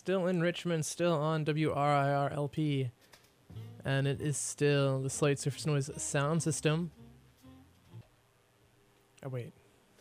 still in Richmond, still on WRIR-LP, and it is still the Slight Surface Noise sound system. Oh, wait.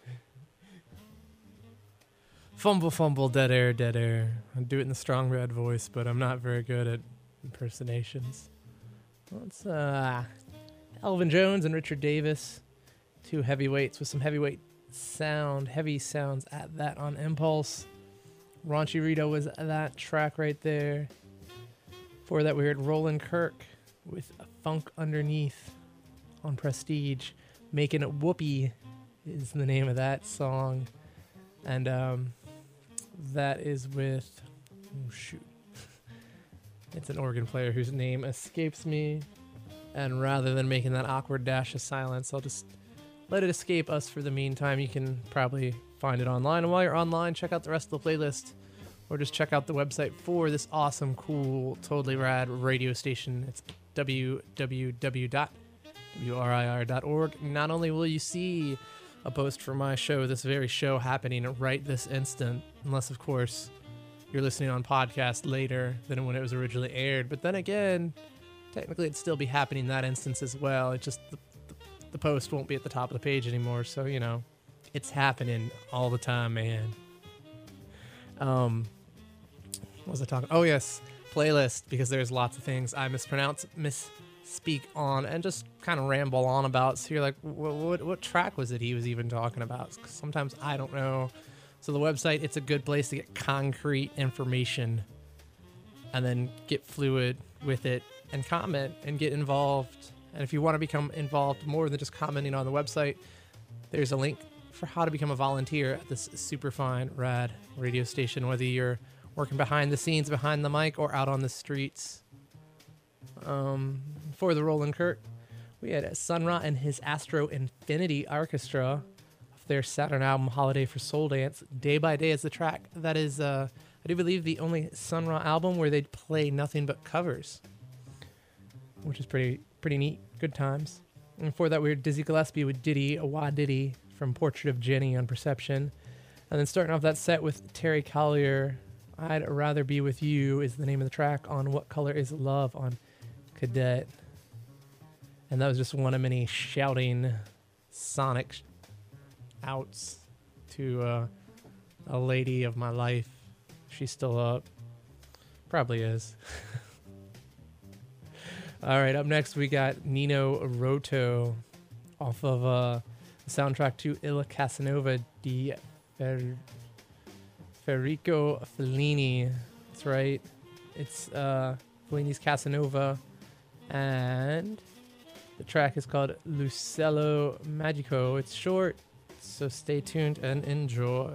Fumble, dead air, dead air. I do it in the strong red voice, but I'm not very good at impersonations. Let's, Elvin Jones and Richard Davis, two heavyweights with some heavyweight sound, heavy sounds at that on Impulse. Raunchy Rito was that track right there. Before that, we heard Roland Kirk with Funk Underneath on Prestige. Making It Whoopee is the name of that song. And that is with, oh shoot, it's an organ player whose name escapes me. And rather than making that awkward dash of silence, I'll just let it escape us for the meantime. You can probably find it online. And while you're online, check out the rest of the playlist, or just check out the website for this awesome, cool, totally rad radio station. It's www.wrir.org. Not only will you see a post for my show, this very show, happening right this instant, unless, of course, you're listening on podcast later than when it was originally aired. But then again, technically it'd still be happening in that instance as well. It's just the post won't be at the top of the page anymore, so, you know, it's happening all the time, man. What was I talking? Oh, yes, playlist, because there's lots of things I misspeak on, and just kind of ramble on about. So you're like, what track was it he was even talking about? 'Cause sometimes I don't know. So the website, it's a good place to get concrete information, and then get fluid with it, and comment, and get involved. And if you want to become involved more than just commenting on the website, there's a link for how to become a volunteer at this super fine, rad radio station, whether you're working behind the scenes, behind the mic, or out on the streets. For the Roland Kirk, we had Sun Ra and his Astro Infinity Orchestra of their Saturn album Holiday for Soul Dance. Day by Day is the track. That is, I do believe, the only Sun Ra album where they'd play nothing but covers, which is pretty neat. Good times. And before that, we had Dizzy Gillespie with Diddy, a Wah Diddy from Portrait of Jenny on Perception. And then starting off that set with Terry Collier, I'd Rather Be With You is the name of the track on What Color Is Love on Cadet. And that was just one of many shouting sonic outs to a lady of my life. She's still up. Probably is. All right, up next we got Nino Roto off of the soundtrack to Il Casanova di Federico Fellini. That's right. It's Fellini's Casanova, and the track is called Lucello Magico. It's short, so stay tuned and enjoy.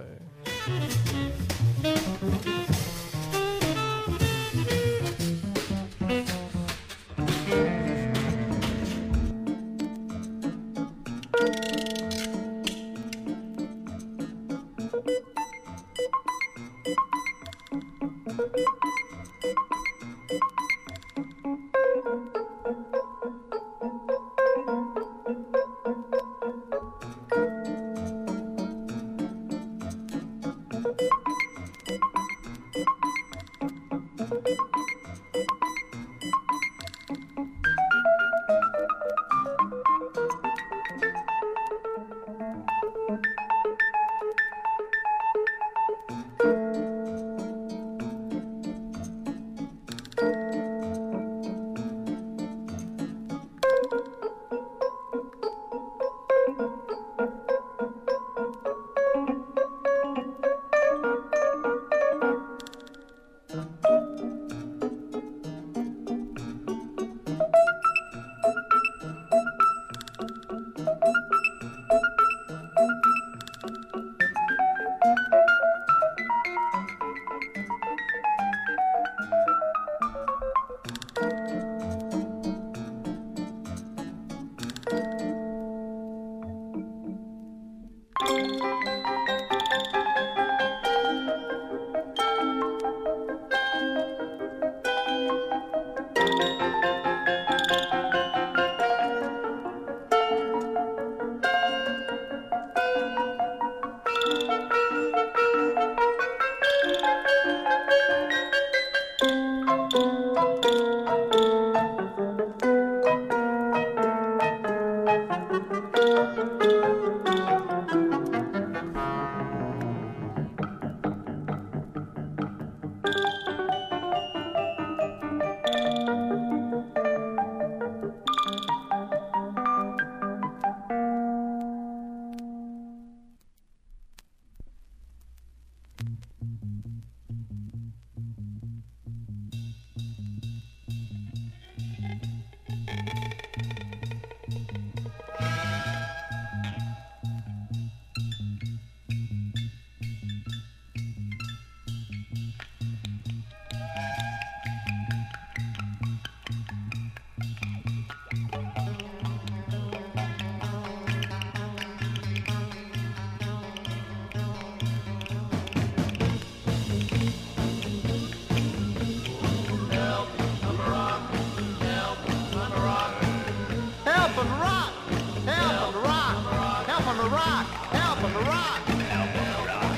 rock! Help him rock! Help him rock!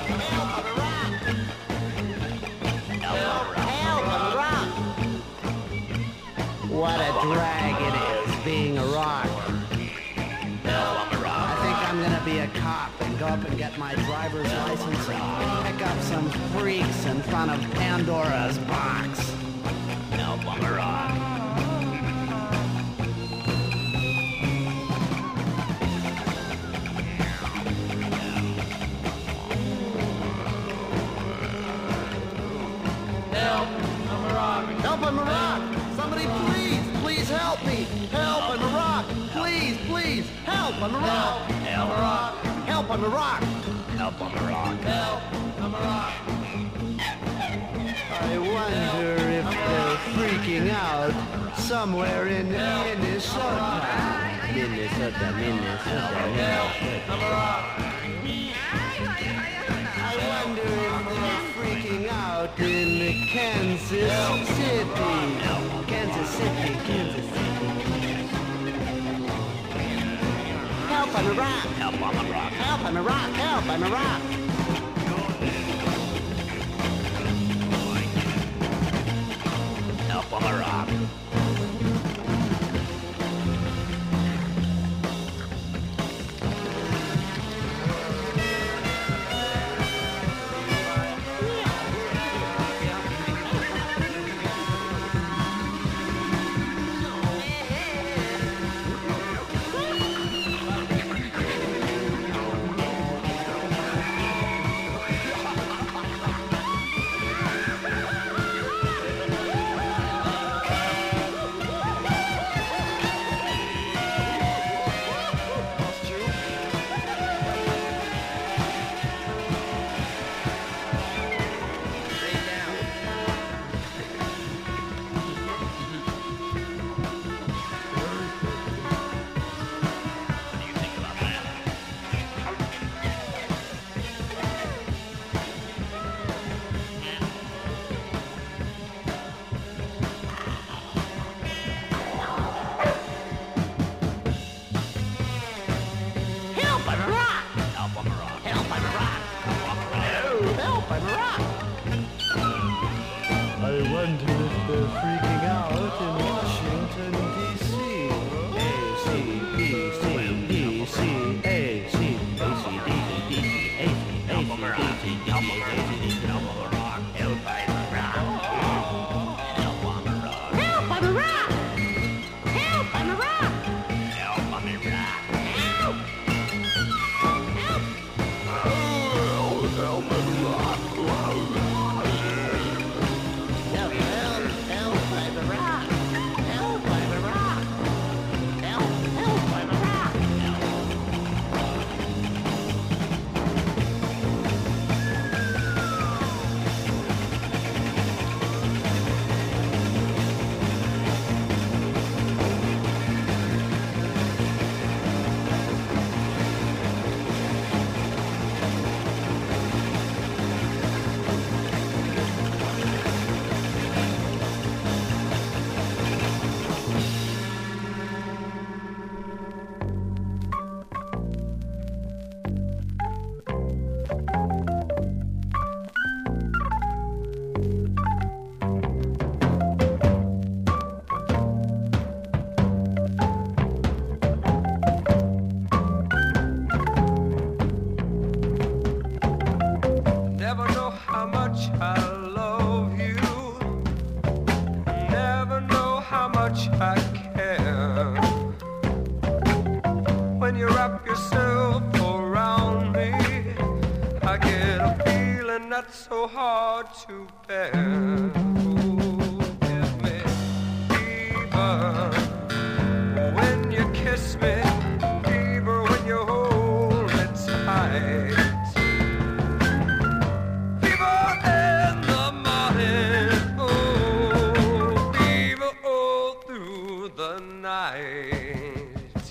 Help him rock! What a drag it is being a rock. I think I'm gonna be a cop and go up and get my driver's license and pick up some freaks in front of Pandora's box. Help him rock! Help him rock! Somebody please help me! Help him rock! Please, help him rock! Help him rock! Help him rock! Help him rock! Help him rock! I wonder if they're freaking out somewhere in Minnesota. Minnesota. I wonder if they're freaking out in Kansas City. Kansas City. Help him rock! Help him rock! Help him rock! Help him rock! Help him rock! So hard to bear. Give me fever when you kiss me, fever when you hold me tight. Fever in the morning, oh, fever all through the night.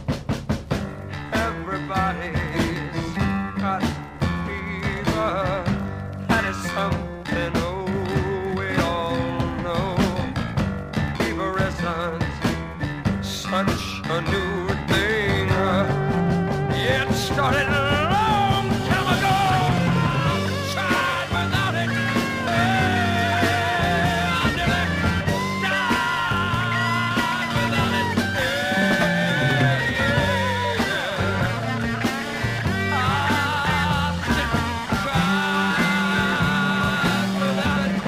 Everybody's got fever. Something, oh, we all know. Fever isn't such a new thing. It's started a long time ago. Tried without it. I nearly died without it. I sit and cry without it.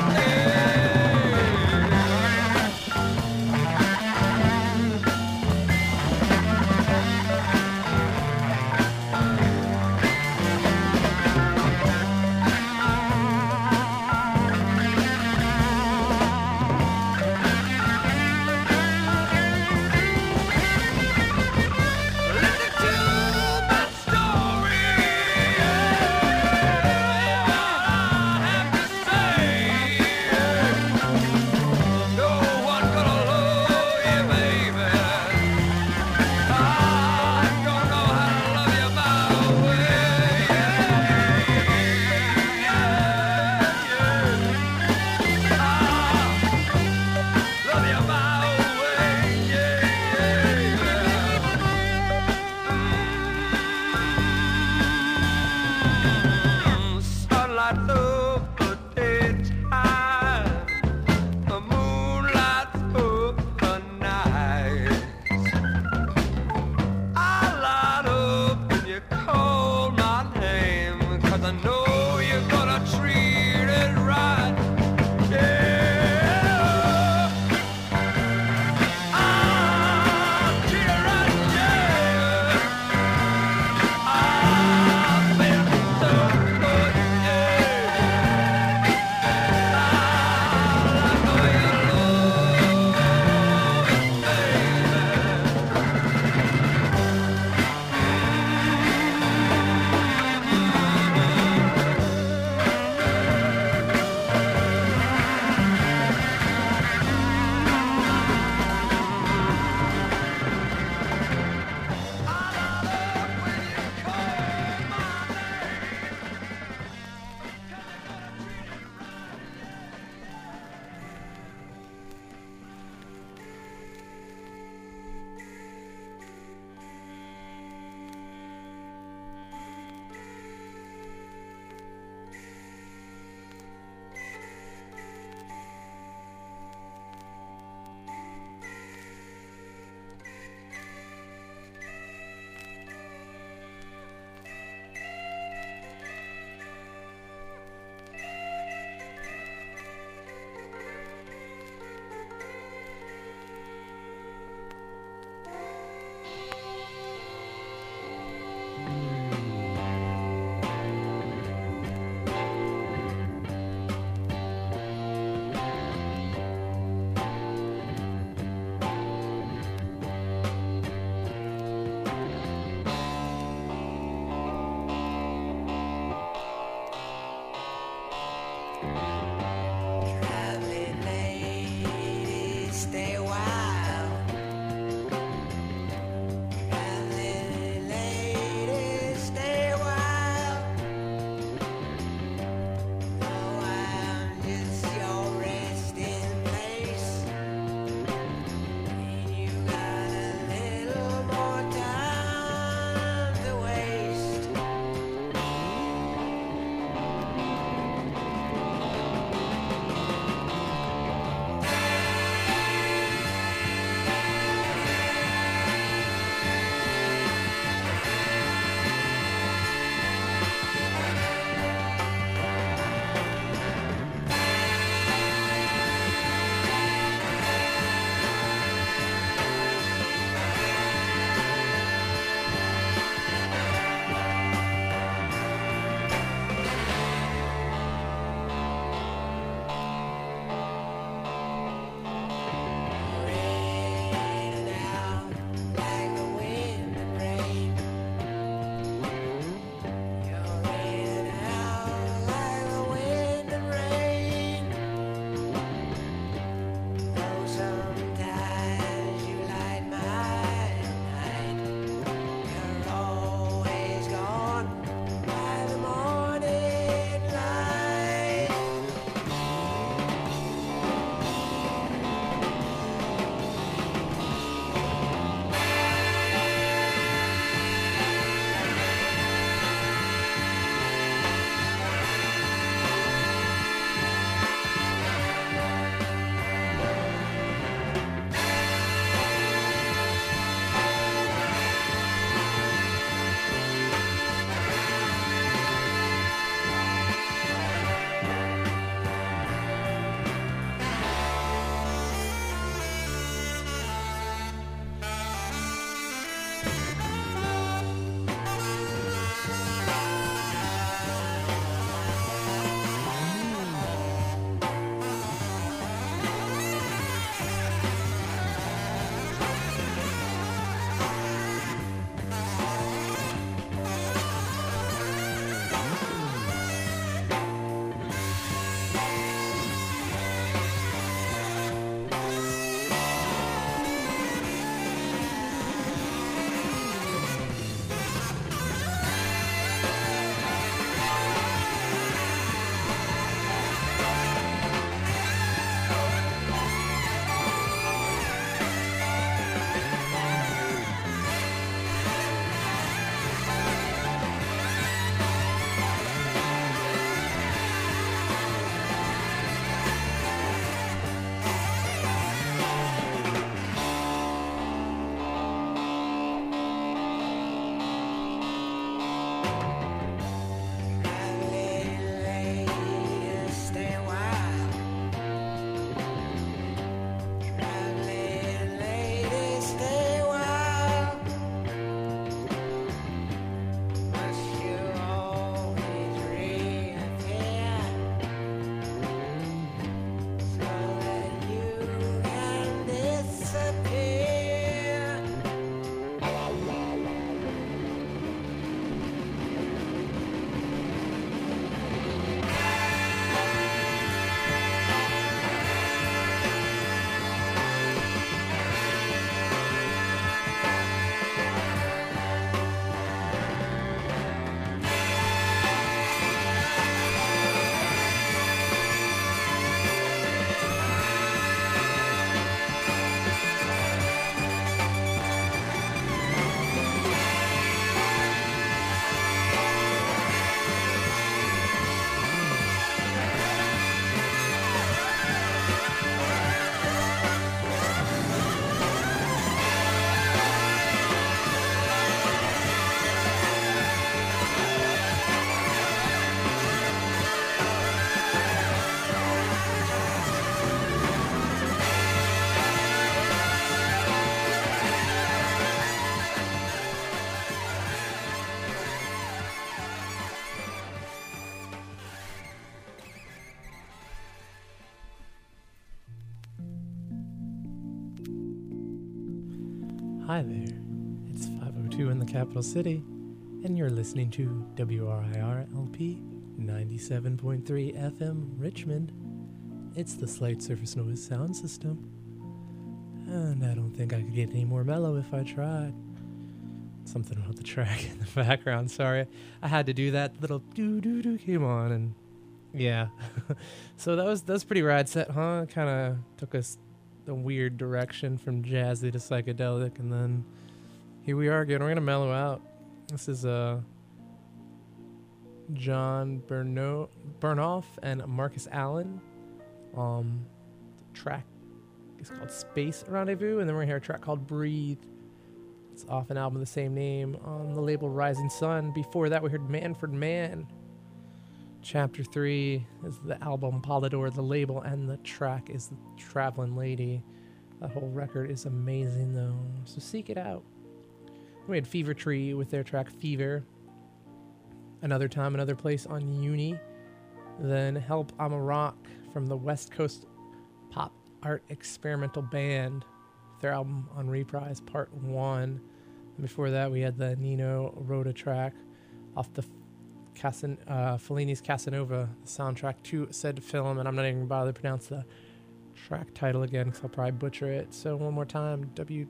Hi there, it's 5:02 in the capital city, and you're listening to WRIR LP 97.3 FM Richmond. It's the Slight Surface Noise sound system, and I don't think I could get any more mellow if I tried. Something about the track in the background, sorry. I had to do that little doo-doo-doo came on, and yeah. So that was pretty rad set, huh? Kind of took us a weird direction from jazzy to psychedelic, and then here we are again. We're gonna mellow out. This is John Burnoff and Marcus Allen. The track is called Space Rendezvous, and then we're gonna hear a track called Breathe. It's off an album of the same name on the label Rising Sun. Before that, we heard Manfred Mann. Chapter 3 is the album Polydor, the label, and the track is the Traveling Lady. That whole record is amazing, though, so seek it out. We had Fever Tree with their track Fever. Another Time, Another Place on Uni. Then Help, I'm a Rock from the West Coast Pop Art Experimental Band. Their album on Reprise Part 1. And before that, we had the Nino Rota track off the Fellini's Casanova, the soundtrack to said film, and I'm not even going to bother to pronounce the track title again because I'll probably butcher it. So one more time,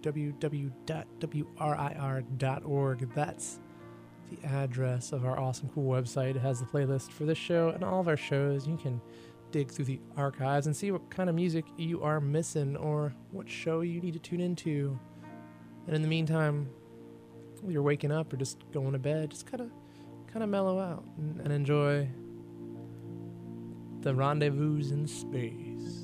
www.wrir.org. That's the address of our awesome, cool website. It has the playlist for this show and all of our shows. You can dig through the archives and see what kind of music you are missing or what show you need to tune into. And in the meantime, while you're waking up or just going to bed, just kind of mellow out and enjoy the rendezvous in space.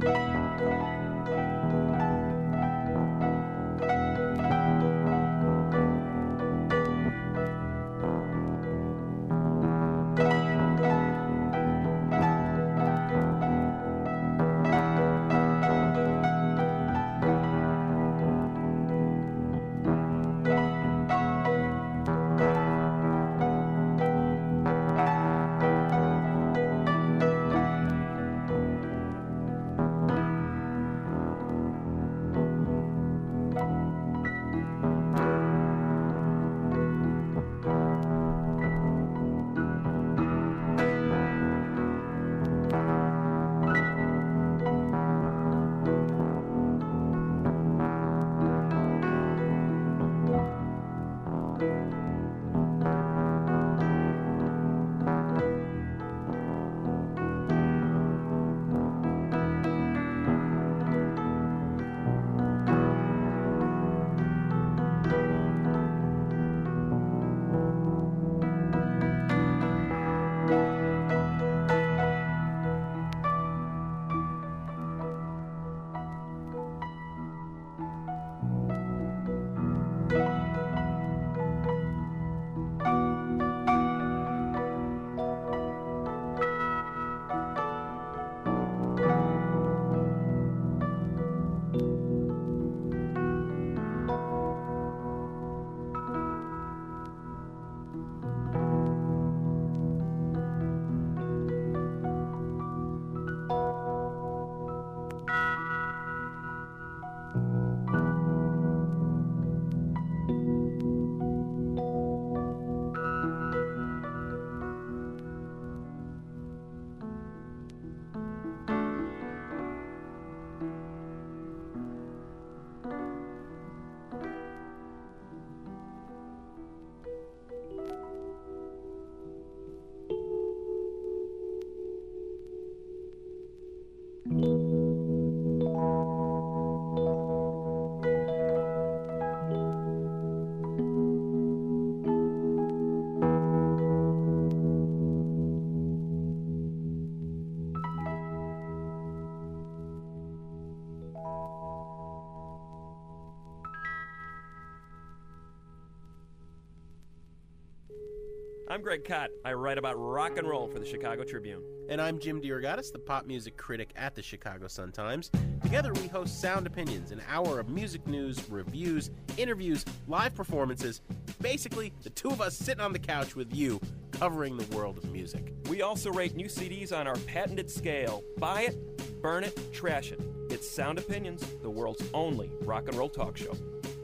I'm Greg Kot. I write about rock and roll for the Chicago Tribune. And I'm Jim DeRogatis, the pop music critic at the Chicago Sun-Times. Together we host Sound Opinions, an hour of music news, reviews, interviews, live performances. Basically, the two of us sitting on the couch with you, covering the world of music. We also rate new CDs on our patented scale. Buy it, burn it, trash it. It's Sound Opinions, the world's only rock and roll talk show.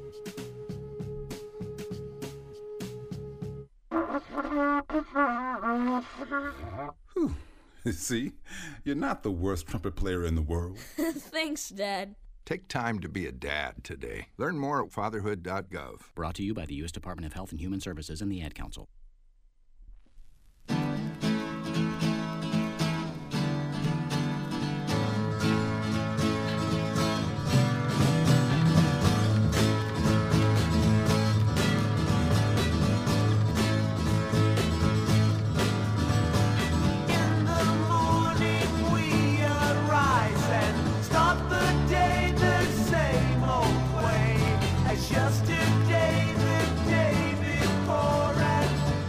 Whew. See, you're not the worst trumpet player in the world. Thanks, Dad. Take time to be a dad today. Learn more at fatherhood.gov. Brought to you by the U.S. Department of Health and Human Services and the Ad Council. Yesterday, the day before, and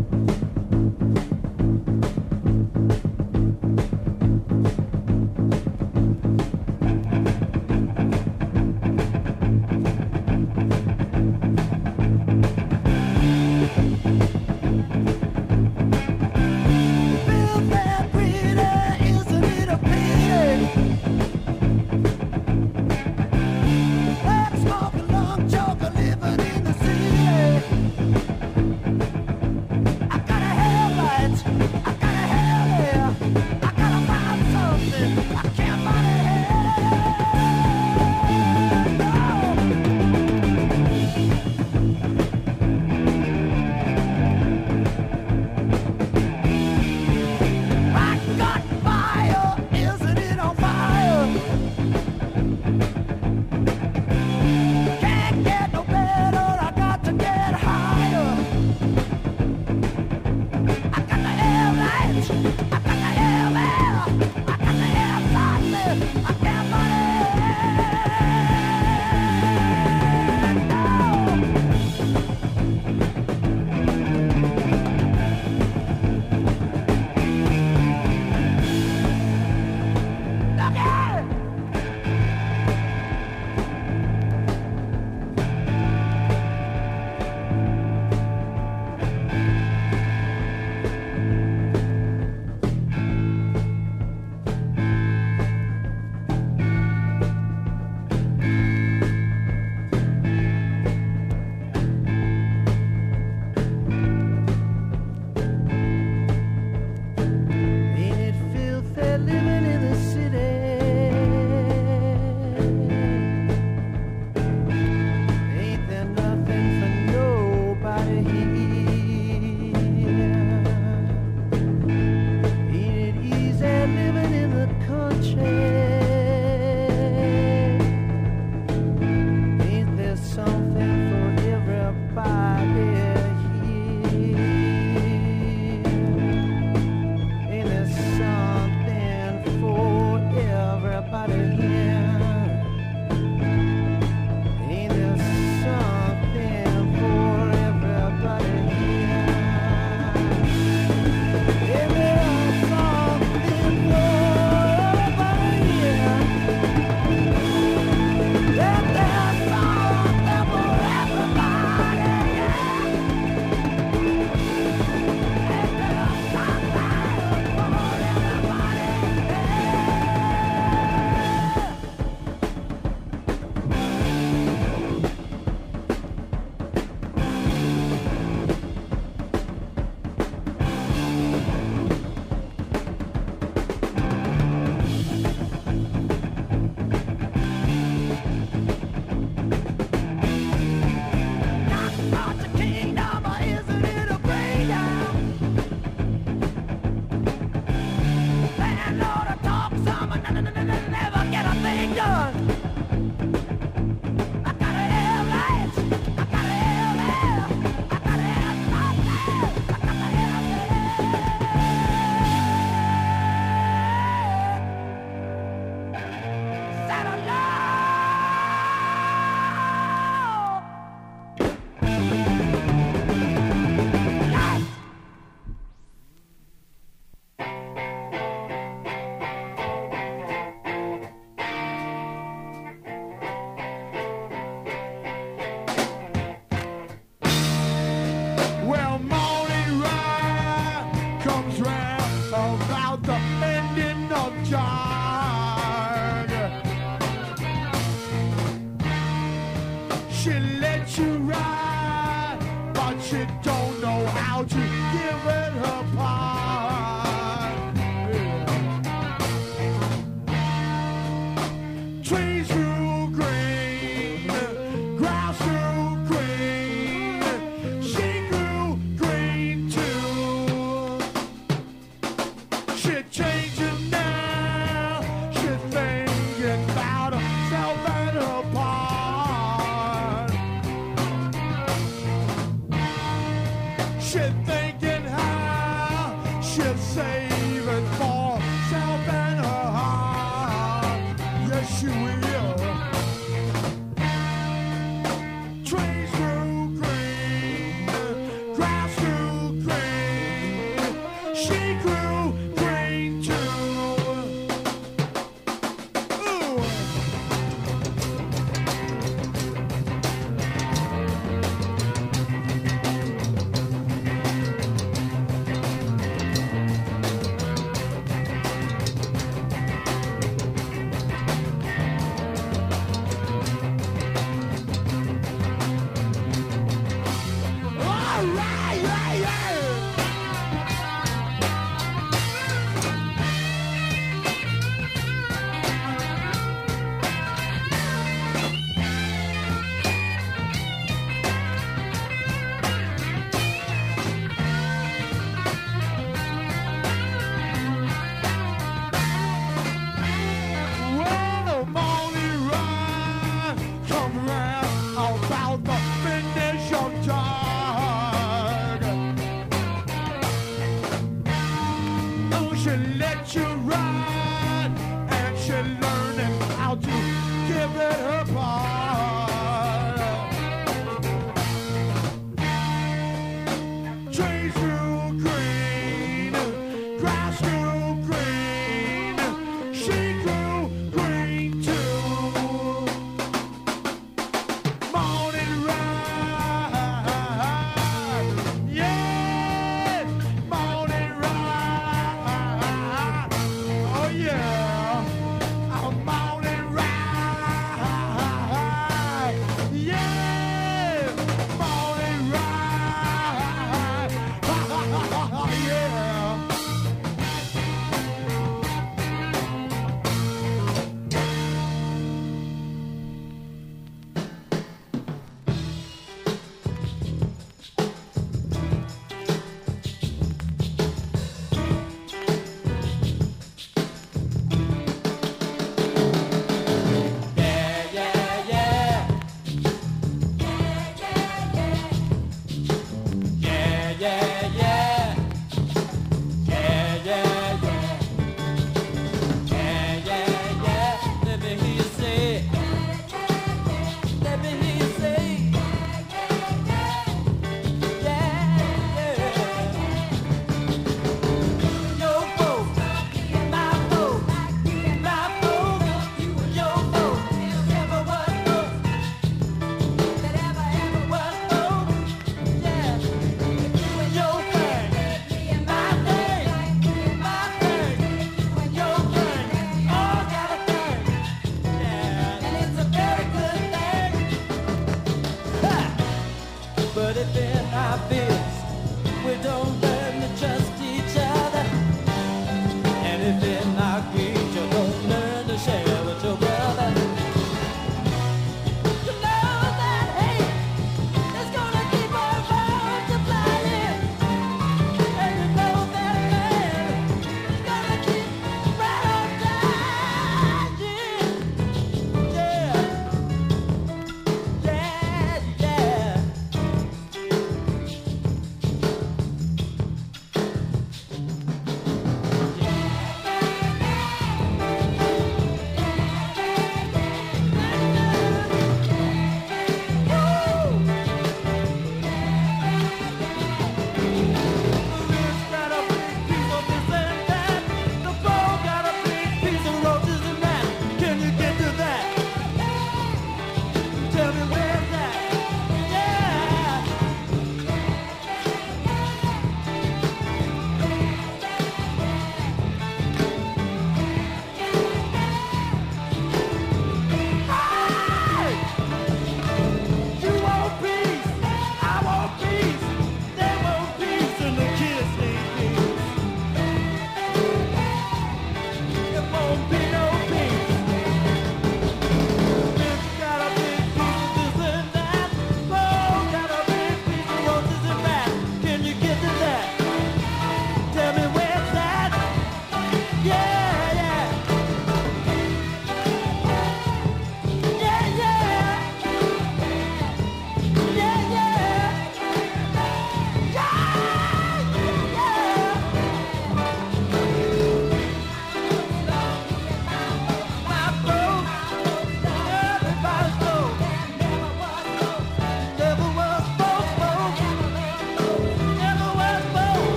Trees grew green, grass grew green.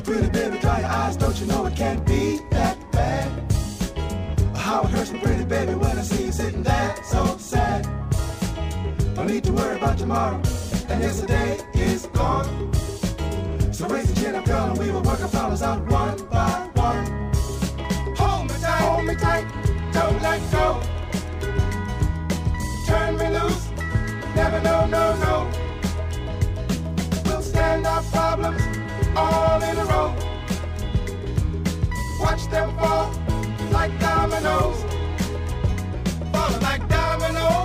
Oh, pretty baby, dry your eyes, don't you know it can't be that bad? How it hurts me, pretty baby, when I see you sitting there so sad. Don't need to worry about tomorrow, and yesterday is gone. So raise your chin up, girl, and we will work our problems out one by one. Hold me tight, don't let go. Turn me loose, never no, no, no. We'll stand our problems all in a row. Watch them fall like dominoes. Falling like dominoes.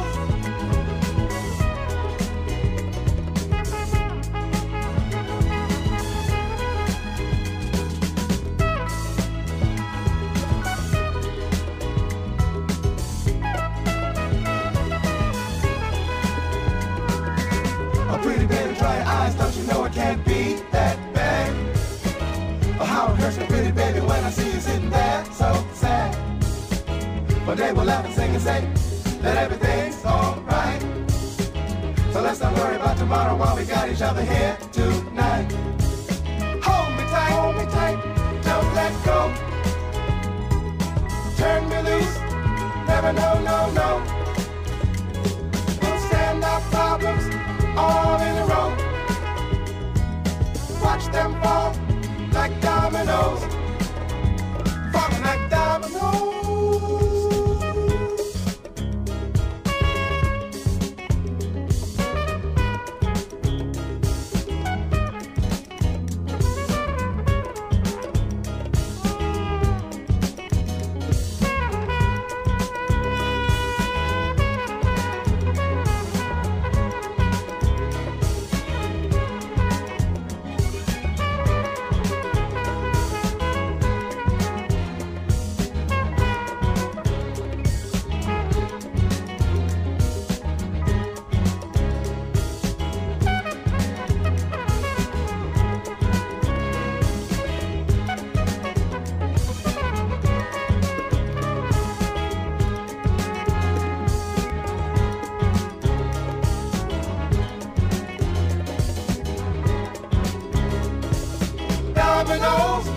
Oh, pretty baby, dry your eyes, don't you know it can't be that bad? Oh, how it hurts me, pretty baby, when I see you sitting there so sad. One day we'll laugh and sing and say that everything's alright. So let's not worry about tomorrow while we got each other here tonight. Hold me tight, don't let go. Turn me loose, never no, no, no. We'll stand our problems all in a row. Watch them fall like dominoes. Falling like dominoes. Dominoes.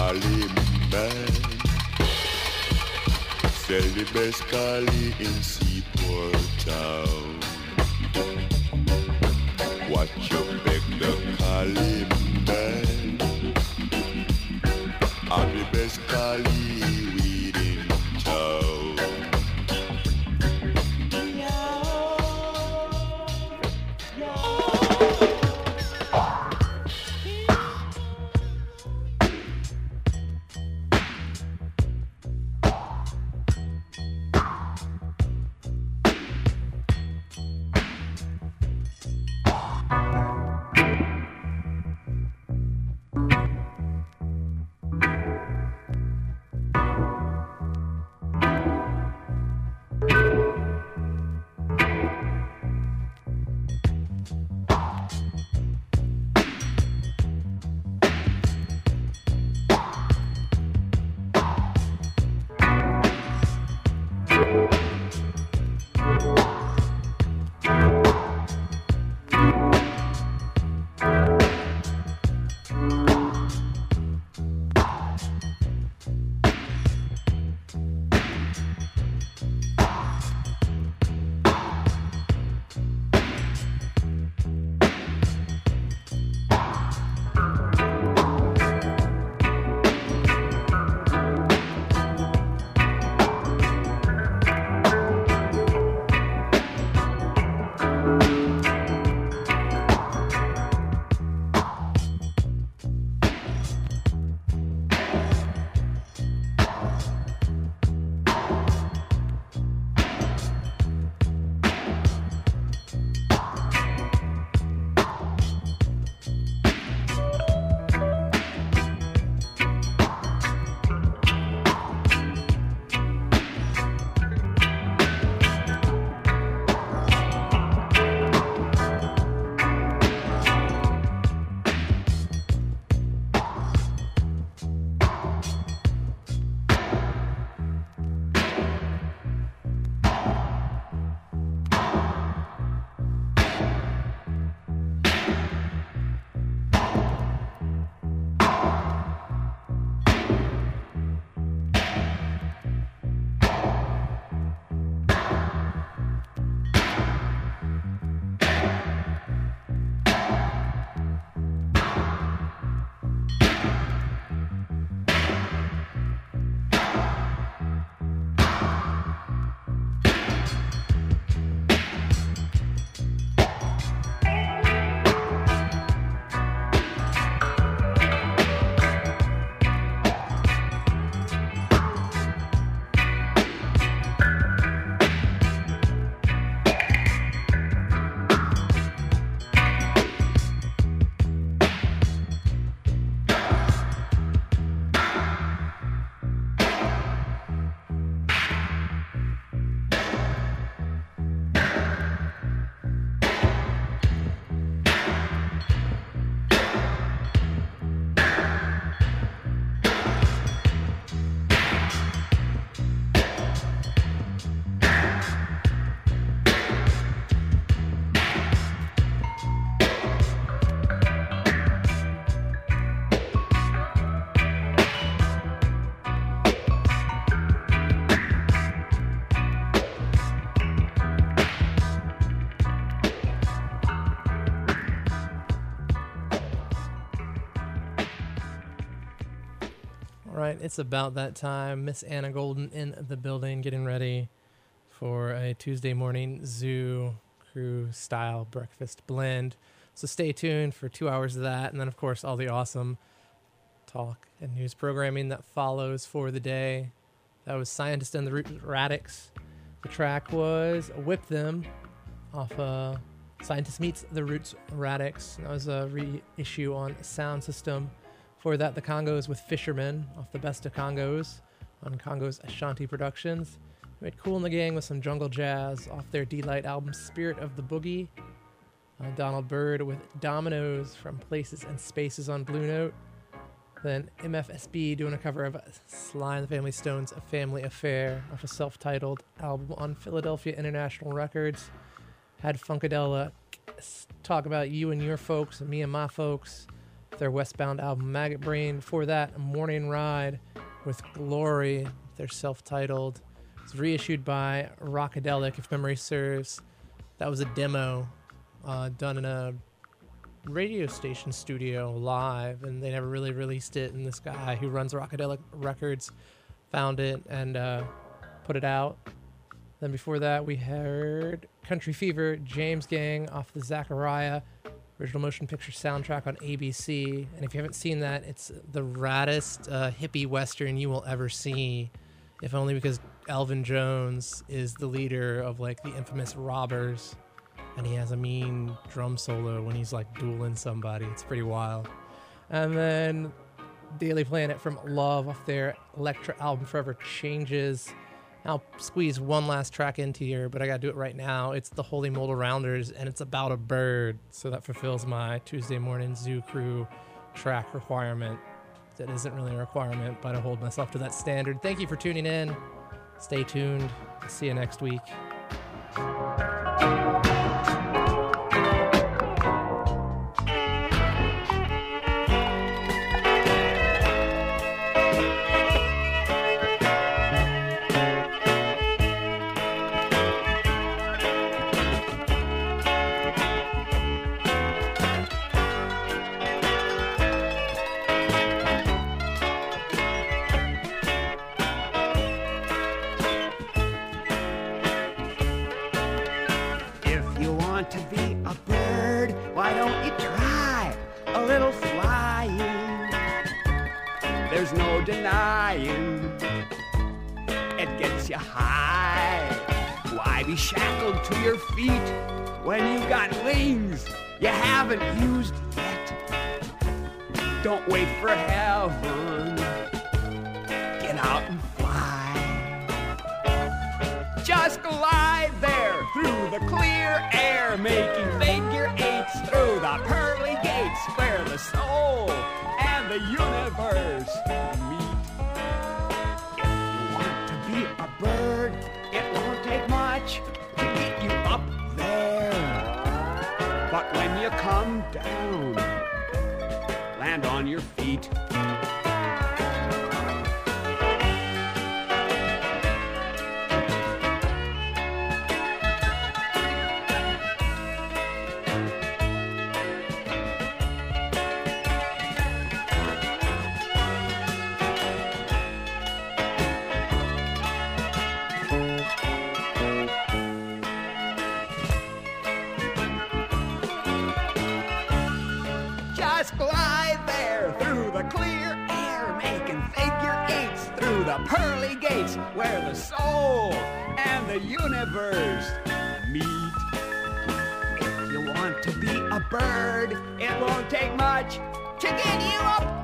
Cali man. Sell the best Cali in Seaport Town. Watch you beg the Cali man. I'm the best Cali weed in town. right, it's about that time. Miss Anna Golden in the building, getting ready for a Tuesday morning Zoo Crew style breakfast blend. So stay tuned for 2 hours of that, and then of course all the awesome talk and news programming that follows for the day. That was Scientist and the Roots-Radics. The track was Whip Them off Scientist Meets the Roots-Radics. That was a reissue on Sound System. For that, the Congos with Fisherman off the Best of Congos on Congos Ashanti Productions. We had Kool and the Gang with some jungle jazz off their D-Light album Spirit of the Boogie. Donald Byrd with Dominoes from Places and Spaces on Blue Note. Then MFSB doing a cover of Sly and the Family Stones' A Family Affair off a self-titled album on Philadelphia International Records. Had Funkadelic talk about you and your folks and me and my folks. their Westbound album Maggot Brain. Before that, Morning Ride with Glory, their self-titled. It's reissued by Rockadelic, if memory serves. That was a demo done in a radio station studio live, and they never really released it, and this guy who runs Rockadelic Records found it and put it out. Then before that, we heard Country Fever, James Gang off the Zachariah original motion picture soundtrack on ABC. And if you haven't seen that, it's the raddest hippie western you will ever see, if only because Elvin Jones is the leader of like the infamous Robbers, and he has a mean drum solo when he's like dueling somebody. It's pretty wild. And then Daily Planet from Love off their Elektra album Forever Changes. I'll squeeze one last track into here, but I gotta do it right now. It's the Holy Mold Rounders, and it's about a bird, so that fulfills my Tuesday morning Zoo Crew track requirement. That isn't really a requirement, but I hold myself to that standard. Thank you for tuning in. Stay tuned. See you next week. Denying it gets you high. Why be shackled to your feet when you've got wings you haven't used yet? Don't wait for heaven, get out and fly. Just glide there through the clear air, making figure eights through the pearly gates where the soul and the universe meet. Bird, it won't take much to get you up there. But when you come down, land on your feet. Pearly gates where the soul and the universe meet. If you want to be a bird, it won't take much to get you up